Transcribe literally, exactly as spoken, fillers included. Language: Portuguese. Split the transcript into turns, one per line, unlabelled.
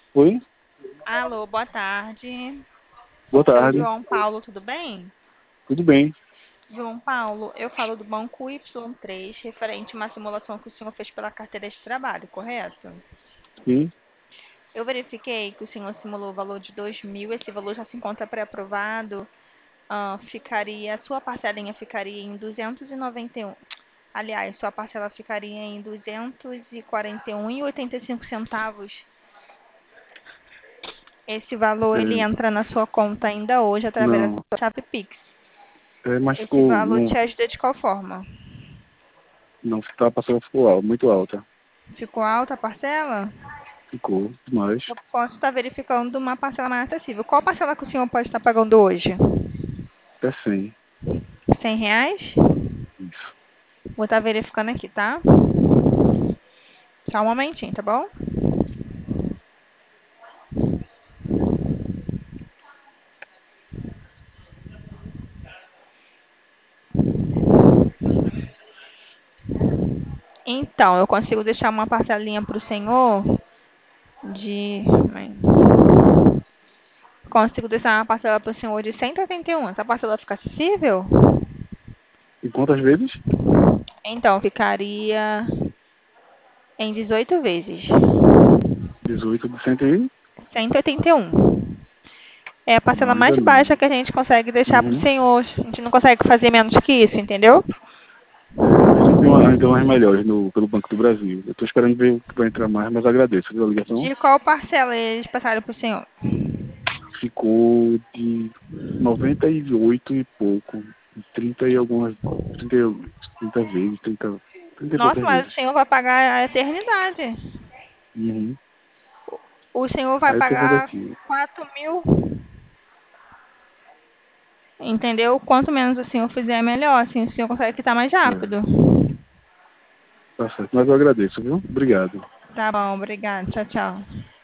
Oi,
Alô, boa tarde.
boa
Seu
tarde.
João Paulo, tudo bem?
Tudo bem?
João Paulo, eu falo do banco Y três, referente a uma simulação que o senhor fez pela carteira de trabalho, correto?
Sim,
Eu verifiquei que o senhor simulou o valor de dois mil, esse valor já se encontra pré-aprovado. Ah, ficaria, sua parcelinha ficaria em duzentos e noventa e um. Aliás, sua parcela ficaria em duzentos e quarenta e um e oitenta e cinco centavos. Esse valor ele
é,
entra na sua conta ainda hoje através da
não.
sua chave Pix.
É, mas
Esse
ficou,
valor
não,
te ajuda de qual forma?
não, se tá passando ficou al- muito alta.
Ficou alta a parcela?
Ficou demais.
Eu posso estar verificando uma parcela mais acessível. Qual parcela que o senhor pode estar pagando hoje?
Até cem.
Cem reais?
Isso.
Vou estar verificando aqui, tá? Só um momentinho, tá bom? Então, eu consigo deixar uma parcelinha para o senhor de. Consigo deixar uma parcela para o senhor de cento e oitenta e um. Essa parcela fica acessível?
E quantas vezes?
Então, ficaria em dezoito vezes.
Dezoito de cento e...
cento e oitenta e um. É a
Não,
parcela
ainda
mais
não.
baixa que a gente consegue deixar para o
Uhum.
senhor. A gente não consegue fazer menos que isso, entendeu?
É, a gente tem, uma, a gente tem umas melhores no, pelo Banco do Brasil. Eu tô esperando ver o que vai entrar mais, mas agradeço. A ligação
De qual parcela eles passaram para o senhor?
ficou de noventa e oito e pouco. Trinta e algumas... trinta e- trinta vezes, trinta trinta e
Nossa,
poucas
mas o
vezes.
senhor vai pagar a eternidade.
Uhum.
O senhor vai
Aí eu tô vendo
pagar
aqui.
quatro mil, entendeu? Quanto menos o senhor fizer, melhor. Assim o senhor consegue quitar mais
É,
rápido.
tá certo. Mas eu agradeço, viu? Obrigado.
Tá bom, obrigada. Tchau, tchau.